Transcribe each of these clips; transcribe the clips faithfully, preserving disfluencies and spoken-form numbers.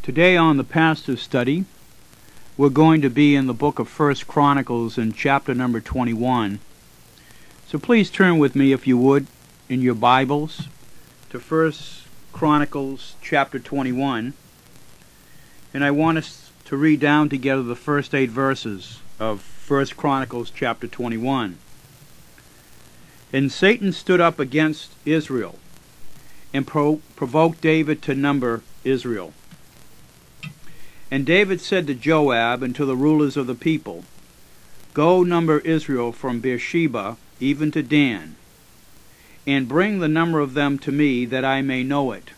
Today on the Pastor's Study, we're going to be in the book of First Chronicles in chapter number twenty-one. So please turn with me, if you would, in your Bibles to First Chronicles chapter twenty-one. And I want us to read down together the first eight verses of First Chronicles chapter twenty-one. And Satan stood up against Israel and pro- provoked David to number Israel. And David said to Joab and to the rulers of the people, Go number Israel from Beersheba even to Dan, and bring the number of them to me, that I may know it.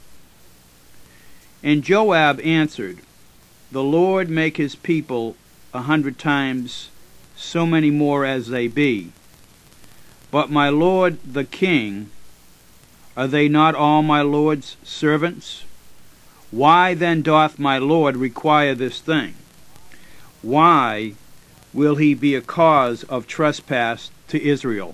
And Joab answered, The Lord make his people a hundred times so many more as they be. But my lord the king, are they not all my lord's servants? Why then doth my lord require this thing? Why will he be a cause of trespass to Israel?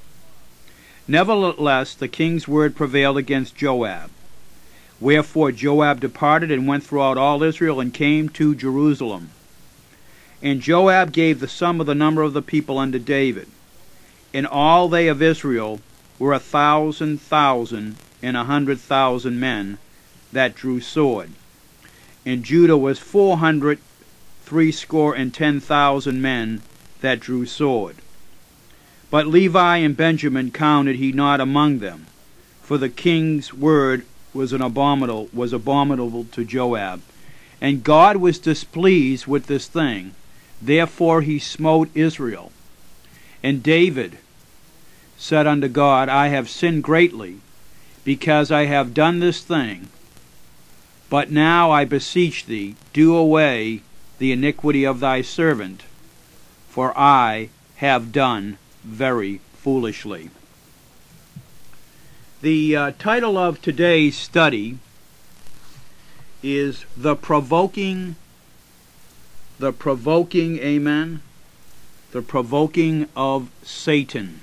Nevertheless, the king's word prevailed against Joab. Wherefore Joab departed and went throughout all Israel and came to Jerusalem. And Joab gave the sum of the number of the people unto David. And all they of Israel were a thousand thousand and a hundred thousand men that drew sword. And Judah was four hundred threescore and ten thousand men that drew sword. But Levi and Benjamin counted he not among them, for the king's word was an abominable was abominable to Joab. And God was displeased with this thing, therefore he smote Israel. And David said unto God, I have sinned greatly, because I have done this thing. But now I beseech thee, do away the iniquity of thy servant, for I have done very foolishly. The uh, title of today's study is The Provoking, The Provoking, Amen, The Provoking of Satan.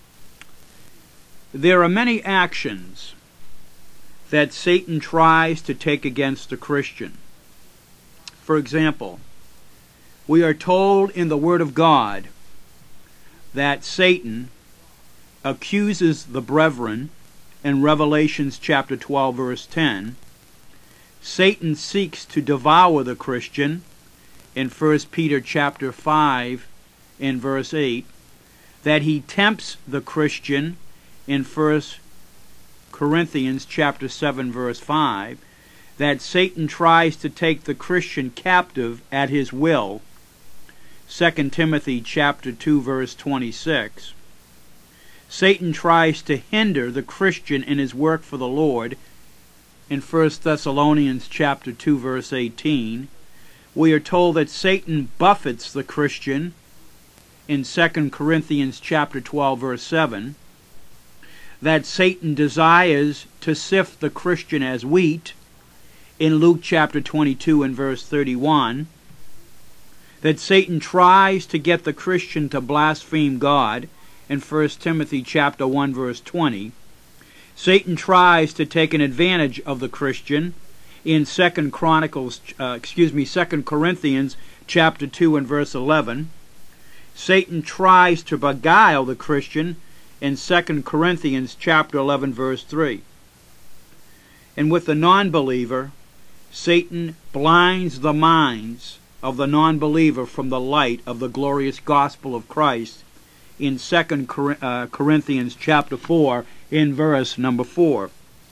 There are many actions that Satan tries to take against a Christian. For example, we are told in the Word of God that Satan accuses the brethren in Revelations chapter twelve, verse ten. Satan seeks to devour the Christian in First Peter chapter five, in verse eight. That he tempts the Christian in First Corinthians chapter seven, verse five. That Satan tries to take the Christian captive at his will, Second Timothy chapter two, verse twenty-six. Satan tries to hinder the Christian in his work for the Lord in First Thessalonians chapter two, verse eighteen. We are told that Satan buffets the Christian in Second Corinthians chapter twelve, verse seven. That Satan desires to sift the Christian as wheat in Luke chapter twenty-two and verse thirty-one. That Satan tries to get the Christian to blaspheme God in First Timothy chapter one, verse twenty. Satan tries to take an advantage of the Christian in Second Chronicles, uh, excuse me, Second Corinthians chapter two and verse eleven. Satan tries to beguile the Christian in Second Corinthians chapter eleven, verse three. And with the non-believer, Satan blinds the minds of the non-believer from the light of the glorious gospel of Christ in Second Corinthians chapter four, in verse number four.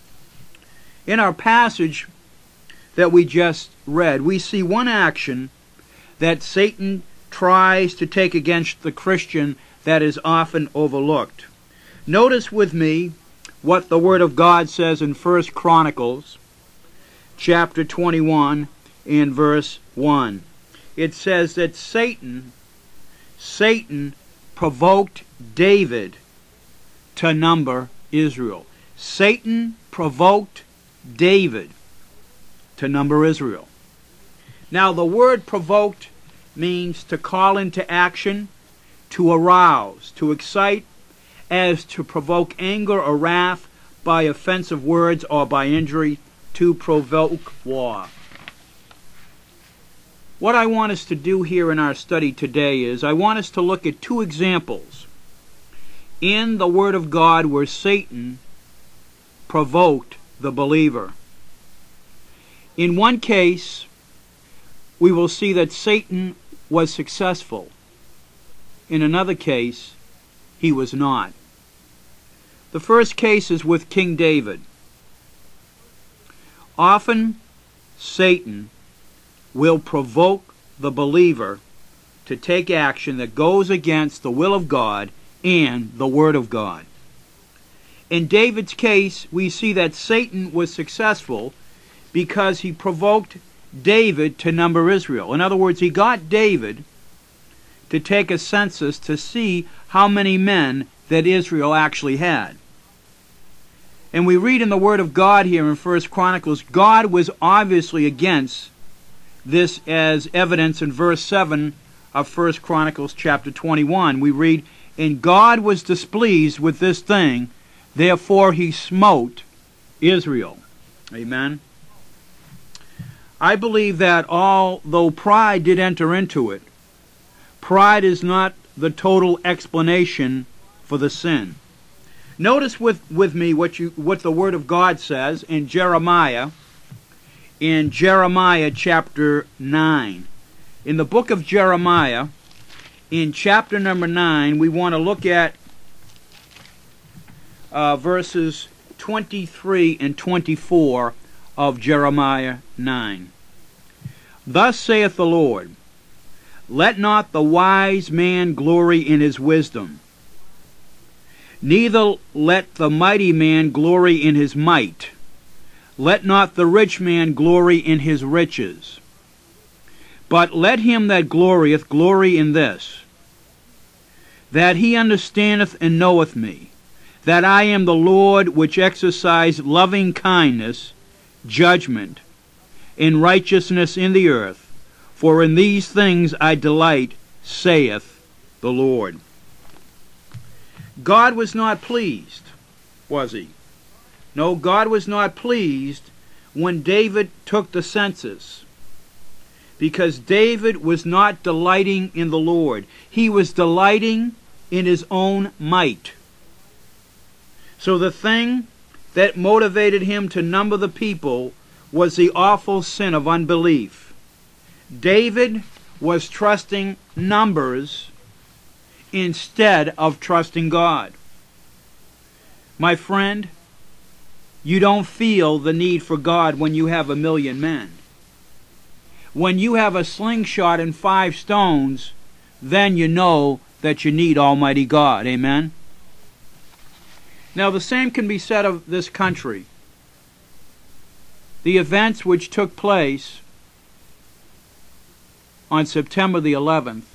In our passage that we just read, we see one action that Satan tries to take against the Christian that is often overlooked. Notice with me what the Word of God says in First Chronicles chapter twenty-one in verse one. It says that Satan, Satan provoked David to number Israel. Satan provoked David to number Israel. Now the word provoked means to call into action, to arouse, to excite, as to provoke anger or wrath by offensive words or by injury, to provoke war. What I want us to do here in our study today is I want us to look at two examples in the Word of God where Satan provoked the believer. In one case, we will see that Satan was successful. In another case, he was not. The first case is with King David. Often, Satan will provoke the believer to take action that goes against the will of God and the Word of God. In David's case, we see that Satan was successful because he provoked David to number Israel. In other words, he got David to take a census to see how many men that Israel actually had. And we read in the Word of God here in First Chronicles, God was obviously against this, as evidence in verse seven of First Chronicles chapter twenty-one. We read, "And God was displeased with this thing, therefore he smote Israel." Amen. I believe that although pride did enter into it, pride is not the total explanation for the sin. Notice with, with me what you what the Word of God says in Jeremiah, in Jeremiah chapter nine. In the book of Jeremiah, in chapter number nine, we want to look at uh, verses twenty-three and twenty-four of Jeremiah nine. "Thus saith the Lord, Let not the wise man glory in his wisdom, neither let the mighty man glory in his might. Let not the rich man glory in his riches. But let him that glorieth glory in this, that he understandeth and knoweth me, that I am the Lord which exercise loving kindness, judgment, and righteousness in the earth. For in these things I delight, saith the Lord." God was not pleased, was he? No, God was not pleased when David took the census, because David was not delighting in the Lord. He was delighting in his own might. So the thing that motivated him to number the people was the awful sin of unbelief. David was trusting numbers instead of trusting God. My friend, you don't feel the need for God when you have a million men. When you have a slingshot and five stones, then you know that you need Almighty God. Amen? Now the same can be said of this country. The events which took place on September the eleventh,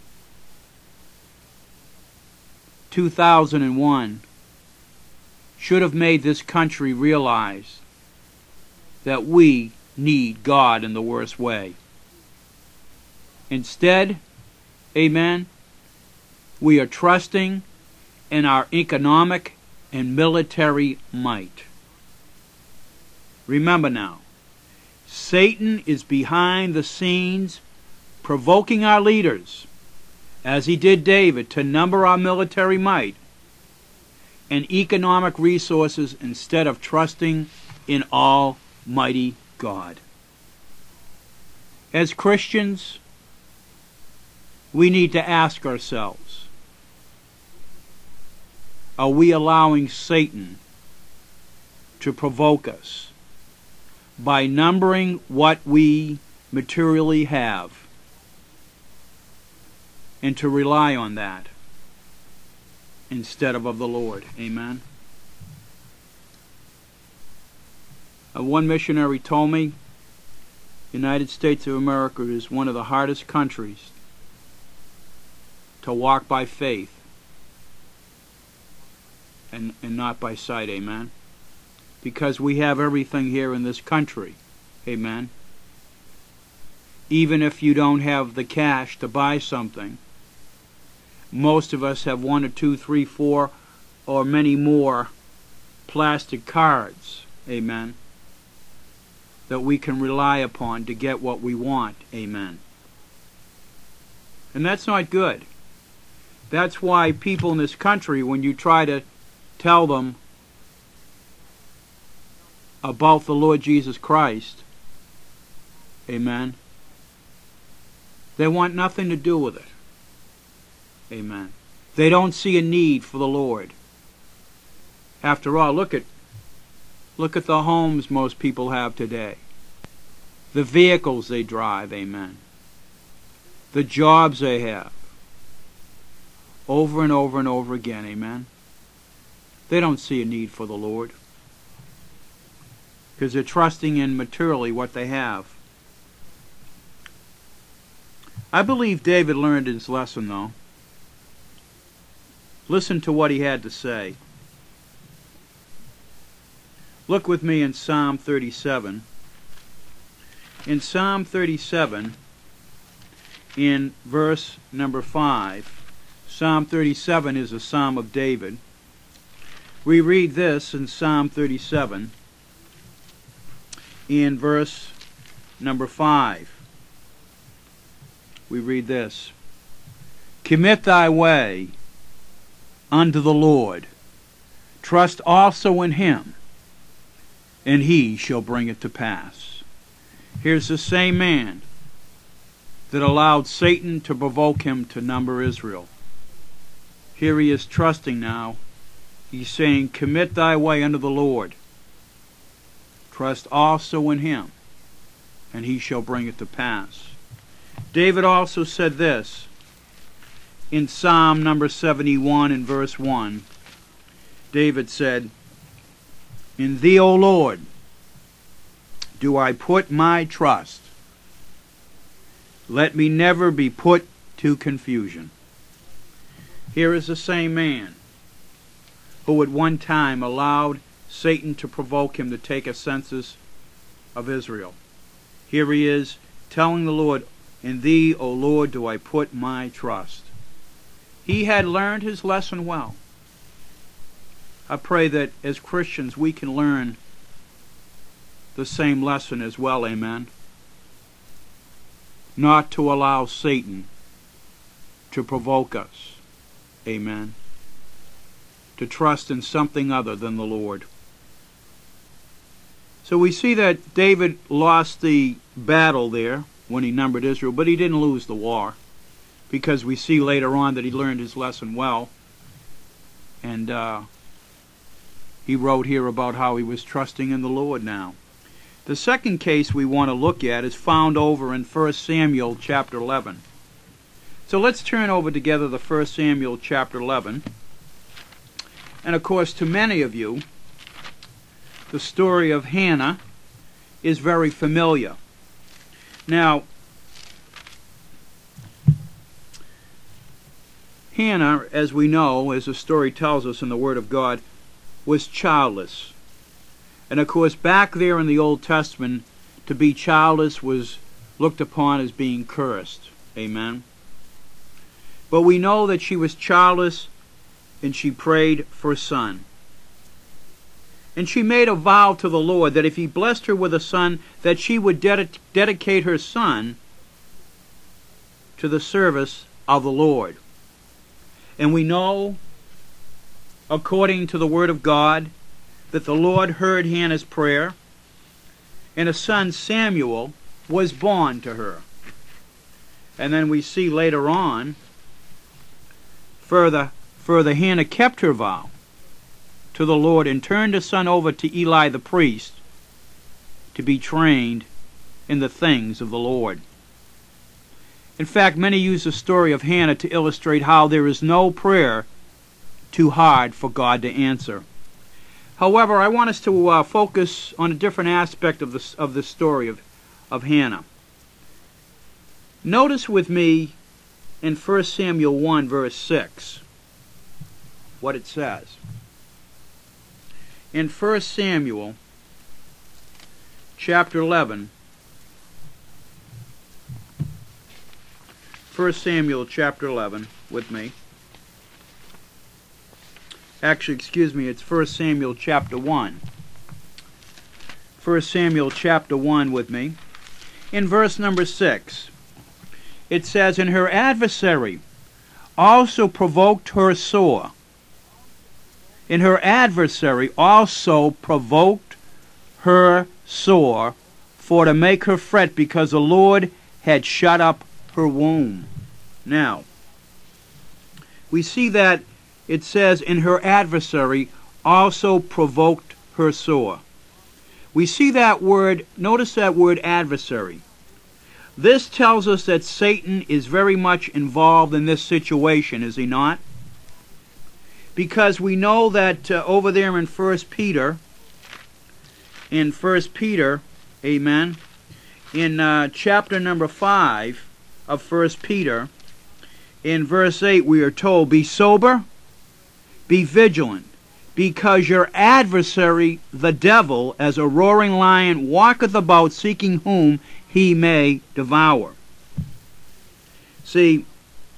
two thousand one, should have made this country realize that we need God in the worst way. Instead, amen, we are trusting in our economic and military might. Remember now, Satan is behind the scenes provoking our leaders, as he did David, to number our military might and economic resources instead of trusting in Almighty God. As Christians, we need to ask ourselves, are we allowing Satan to provoke us by numbering what we materially have and to rely on that instead of of the Lord? Amen. Uh, one missionary told me the United States of America is one of the hardest countries to walk by faith and, and not by sight. Amen. Because we have everything here in this country. Amen. Even if you don't have the cash to buy something, most of us have one or two, three, four, or many more plastic cards, amen, that we can rely upon to get what we want, amen. And that's not good. That's why people in this country, when you try to tell them about the Lord Jesus Christ, amen, they want nothing to do with it. Amen. They don't see a need for the Lord. After all, look at look at the homes most people have today. The vehicles they drive, amen. The jobs they have. Over and over and over again, amen. They don't see a need for the Lord, because they're trusting in materially what they have. I believe David learned his lesson, though. Listen to what he had to say. Look with me in Psalm thirty-seven. In Psalm thirty-seven, in verse number five, Psalm thirty-seven is a psalm of David. We read this in Psalm thirty-seven, in verse number five. We read this: Commit thy way unto the Lord, trust also in him, and he shall bring it to pass. Here's the same man that allowed Satan to provoke him to number Israel. Here he is trusting now. He's saying, commit thy way unto the Lord, trust also in him, and he shall bring it to pass. David also said this in Psalm number seventy-one in verse one. David said, In thee, O Lord, do I put my trust. Let me never be put to confusion. Here is the same man who at one time allowed Satan to provoke him to take a census of Israel. Here he is telling the Lord, In thee, O Lord, do I put my trust. He had learned his lesson well. I pray that as Christians we can learn the same lesson as well, amen. Not to allow Satan to provoke us, amen. To trust in something other than the Lord. So we see that David lost the battle there when he numbered Israel, but he didn't lose the war, because we see later on that he learned his lesson well. And uh, he wrote here about how he was trusting in the Lord now. The second case we want to look at is found over in First Samuel chapter eleven. So let's turn over together to First Samuel chapter eleven. And of course, to many of you, the story of Hannah is very familiar. Now, Hannah, as we know, as the story tells us in the Word of God, was childless. And of course, back there in the Old Testament, to be childless was looked upon as being cursed. Amen. But we know that she was childless, and she prayed for a son. And she made a vow to the Lord that if he blessed her with a son, that she would ded- dedicate her son to the service of the Lord. And we know, according to the Word of God, that the Lord heard Hannah's prayer, and a son, Samuel, was born to her. And then we see later on, further, further Hannah kept her vow to the Lord and turned her son over to Eli the priest to be trained in the things of the Lord. In fact, many use the story of Hannah to illustrate how there is no prayer too hard for God to answer. However, I want us to uh, focus on a different aspect of this of the story of, of Hannah. Notice with me in First Samuel one, verse six, what it says. In First Samuel chapter eleven, First Samuel chapter eleven, with me. Actually, excuse me, it's First Samuel chapter one. First Samuel chapter one with me. In verse number six, it says, and her adversary also provoked her sore. And her adversary also provoked her sore, for to make her fret, because the Lord had shut up her womb. Now, we see that it says, and her adversary also provoked her sore. We see that word, notice that word adversary. This tells us that Satan is very much involved in this situation, is he not? Because we know that uh, over there in First Peter, in First Peter, amen, in uh, chapter number five of First Peter, in verse eight we are told, be sober, be vigilant, because your adversary, the devil, as a roaring lion, walketh about seeking whom he may devour. See,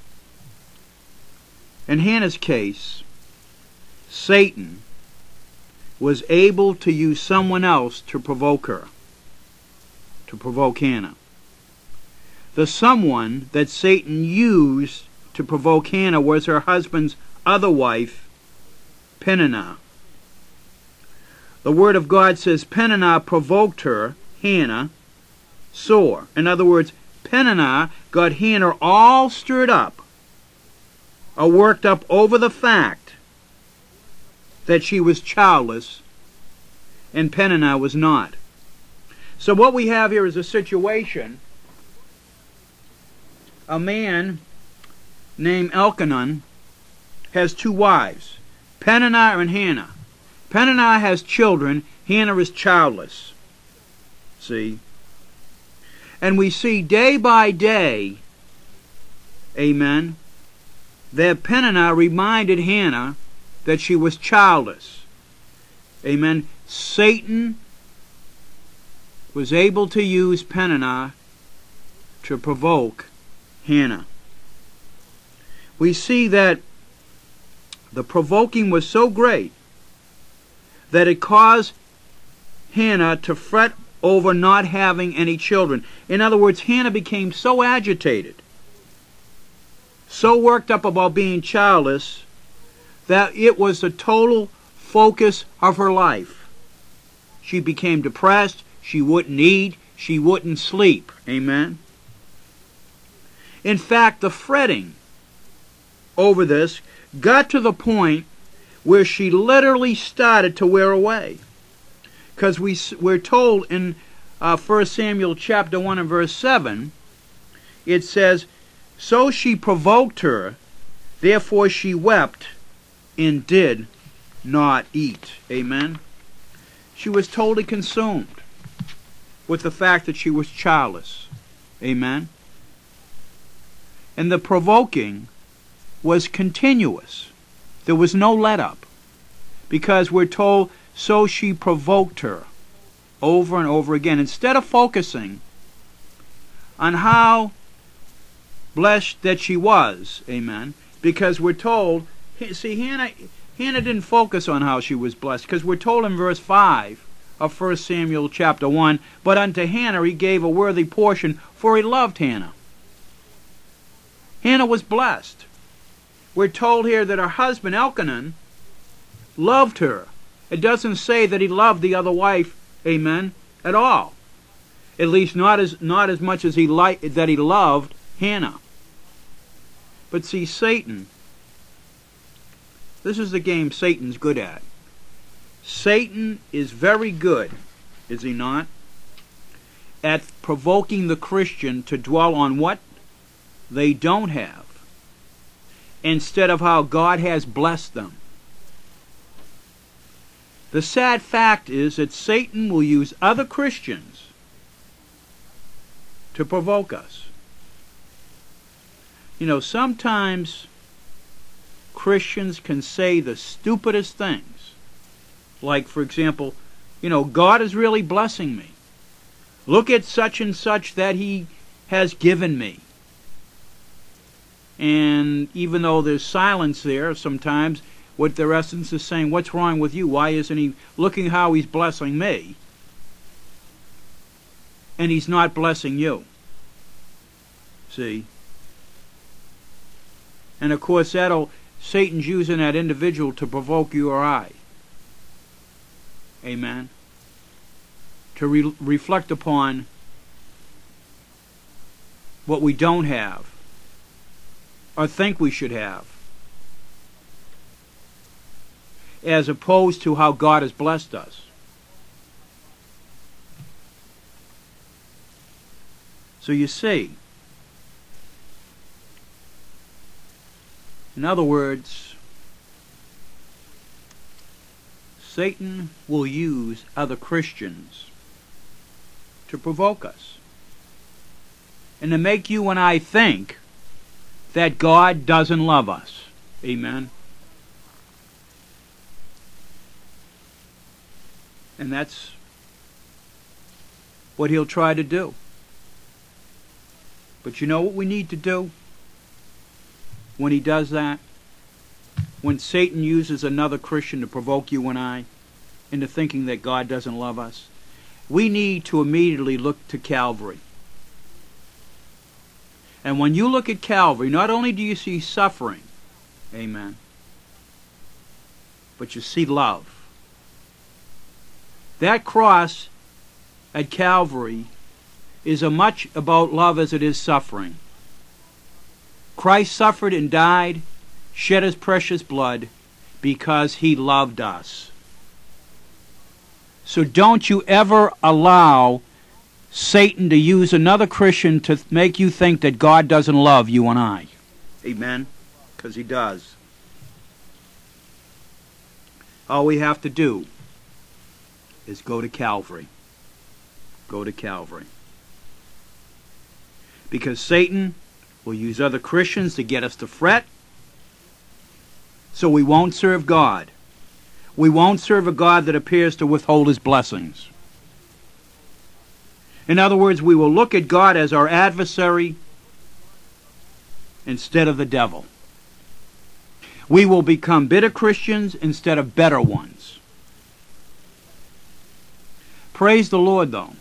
in Hannah's case, Satan was able to use someone else to provoke her, to provoke Hannah. The someone that Satan used to provoke Hannah was her husband's other wife, Peninnah. The Word of God says Peninnah provoked her, Hannah, sore. In other words, Peninnah got Hannah all stirred up, or worked up over the fact that she was childless, and Peninnah was not. So what we have here is a situation. A man named Elkanah has two wives, Peninnah and Hannah. Peninnah has children, Hannah is childless. See? And we see day by day, amen, that Peninnah reminded Hannah that she was childless. Amen. Satan was able to use Peninnah to provoke Hannah. We see that the provoking was so great that it caused Hannah to fret over not having any children. In other words, Hannah became so agitated, so worked up about being childless, that it was the total focus of her life. She became depressed, she wouldn't eat, she wouldn't sleep. Amen? In fact, the fretting over this got to the point where she literally started to wear away. Because we, we're told in uh, First Samuel chapter one and verse seven, it says, so she provoked her, therefore she wept, and did not eat. Amen? She was totally consumed with the fact that she was childless. Amen? And the provoking was continuous. There was no let-up. Because we're told, so she provoked her over and over again. Instead of focusing on how blessed that she was, amen, because we're told, see, Hannah, Hannah didn't focus on how she was blessed, because we're told in verse five of First Samuel chapter one, but unto Hannah he gave a worthy portion, for he loved Hannah. Hannah was blessed. We're told here that her husband Elkanah loved her. It doesn't say that he loved the other wife, amen, at all. At least not as not as much as he liked that he loved Hannah. But see, Satan, this is the game Satan's good at. Satan is very good, is he not, at provoking the Christian to dwell on what they don't have, instead of how God has blessed them. The sad fact is that Satan will use other Christians to provoke us. You know, sometimes Christians can say the stupidest things. Like, for example, you know, God is really blessing me. Look at such and such that he has given me. And even though there's silence there sometimes, what their essence is saying, what's wrong with you? Why isn't he looking how he's blessing me? And he's not blessing you. See? And of course, that'll Satan's using that individual to provoke you or I. Amen. To re reflect upon what we don't have or think we should have, as opposed to how God has blessed us. So you see, in other words, Satan will use other Christians to provoke us and to make you and I think that God doesn't love us. Amen. And that's what he'll try to do. But you know what we need to do when he does that? When Satan uses another Christian to provoke you and I into thinking that God doesn't love us, we need to immediately look to Calvary. And when you look at Calvary, not only do you see suffering, amen, but you see love. That cross at Calvary is as much about love as it is suffering. Christ suffered and died, shed his precious blood, because he loved us. So don't you ever allow Satan to use another Christian to make you think that God doesn't love you and I. Amen? Because he does. All we have to do is go to Calvary. Go to Calvary. Because Satan will use other Christians to get us to fret, so we won't serve God. We won't serve a God that appears to withhold his blessings. In other words, we will look at God as our adversary instead of the devil. We will become bitter Christians instead of better ones. Praise the Lord, though.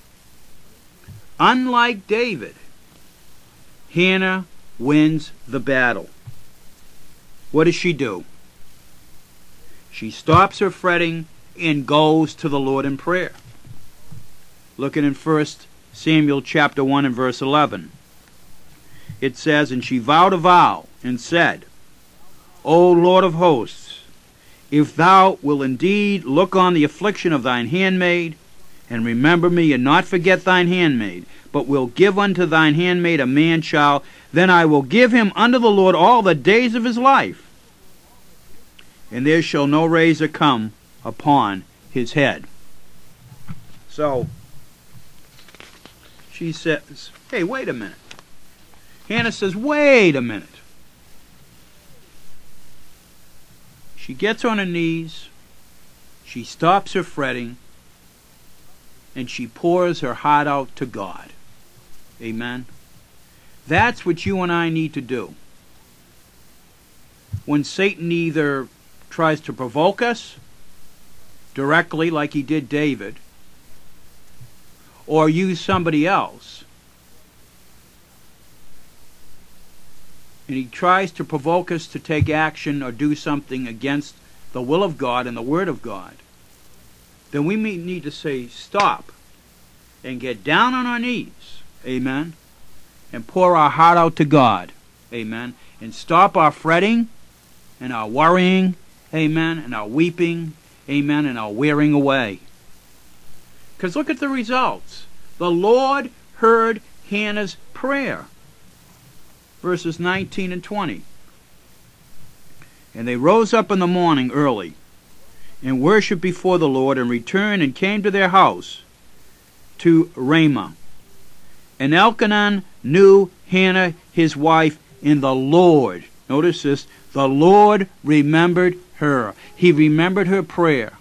Unlike David, Hannah wins the battle. What does she do? She stops her fretting and goes to the Lord in prayer. Looking in First Samuel chapter one and verse eleven. It says, "And she vowed a vow and said, O Lord of hosts, if thou wilt indeed look on the affliction of thine handmaid, and remember me, and not forget thine handmaid, but will give unto thine handmaid a man child, then I will give him unto the Lord all the days of his life, and there shall no razor come upon his head." So, she says, hey, wait a minute. Hannah says, wait a minute. She gets on her knees, she stops her fretting, and she pours her heart out to God. Amen. That's what you and I need to do. When Satan either tries to provoke us directly like he did David, or use somebody else, and he tries to provoke us to take action or do something against the will of God and the Word of God, then we may need to say stop and get down on our knees, amen, and pour our heart out to God, amen, and stop our fretting and our worrying, amen, and our weeping, amen, and our wearing away. Because look at the results. The Lord heard Hannah's prayer. Verses nineteen and twenty. "And they rose up in the morning early, and worshipped before the Lord, and returned and came to their house to Ramah. And Elkanah knew Hannah his wife in the Lord." Notice this. The Lord remembered her. He remembered her prayer.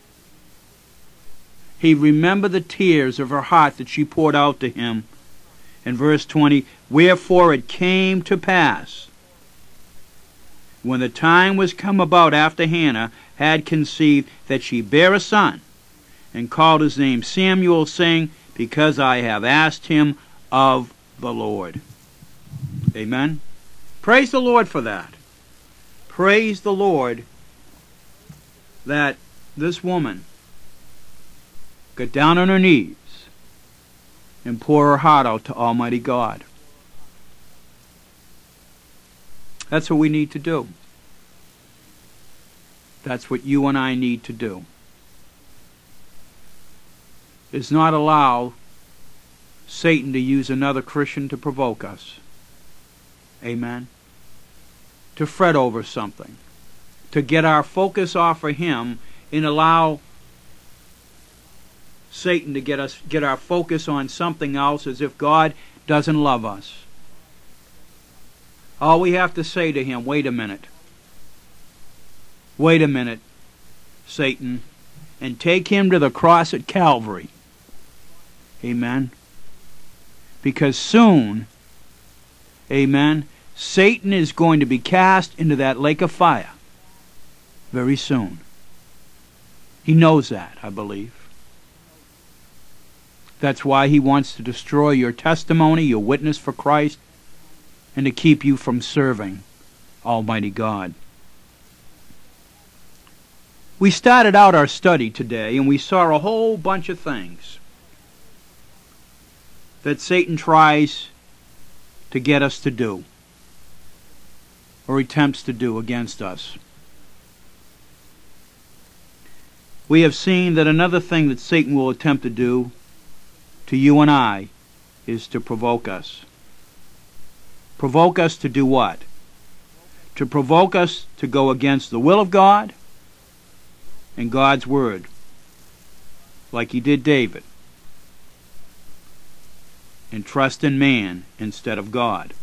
He remembered the tears of her heart that she poured out to him. In verse twenty, "Wherefore it came to pass, when the time was come about after Hannah had conceived, that she bare a son, and called his name Samuel, saying, Because I have asked him of the Lord." Amen. Praise the Lord for that. Praise the Lord that this woman got down on her knees and poured her heart out to Almighty God. That's what we need to do. That's what you and I need to do. Is not allow Satan to use another Christian to provoke us. Amen. To fret over something. To get our focus off of him and allow Satan to get us get our focus on something else as if God doesn't love us. All we have to say to him, wait a minute. Wait a minute, Satan, and take him to the cross at Calvary. Amen. Because soon, amen, Satan is going to be cast into that lake of fire. Very soon. He knows that, I believe. That's why he wants to destroy your testimony, your witness for Christ, and to keep you from serving Almighty God. We started out our study today, and we saw a whole bunch of things that Satan tries to get us to do, or attempts to do against us. We have seen that another thing that Satan will attempt to do to you and I is to provoke us. Provoke us to do what? To provoke us to go against the will of God and God's Word, like he did David, and trust in man instead of God.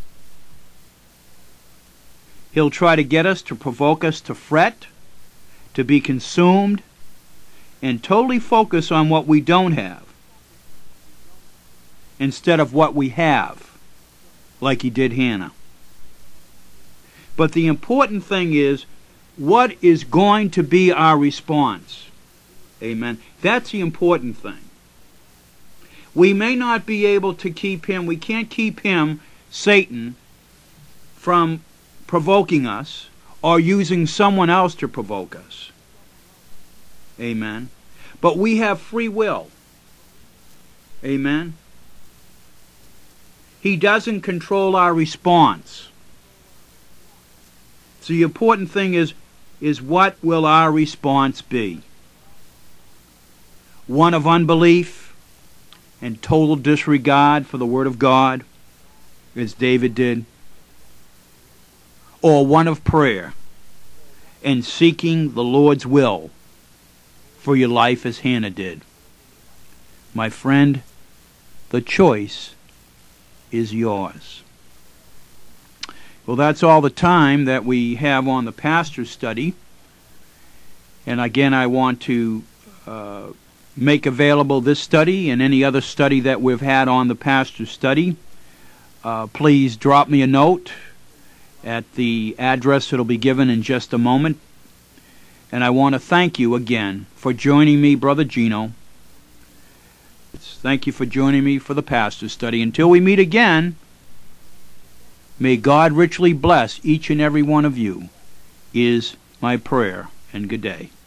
He'll try to get us to provoke us to fret, to be consumed, and totally focus on what we don't have instead of what we have, like he did Hannah. But the important thing is, what is going to be our response? Amen. That's the important thing. We may not be able to keep him, we can't keep him, Satan, from provoking us or using someone else to provoke us. Amen. But we have free will. Amen. He doesn't control our response. So the important thing is, is what will our response be? One of unbelief and total disregard for the Word of God, as David did, or one of prayer and seeking the Lord's will for your life as Hannah did? My friend, the choice is yours. Well, that's all the time that we have on the pastor's study. And again, I want to uh, make available this study and any other study that we've had on the pastor's study. Uh, please drop me a note at the address that will be given in just a moment. And I want to thank you again for joining me, Brother Gino. Thank you for joining me for the pastor's study. Until we meet again, may God richly bless each and every one of you, is my prayer, and good day.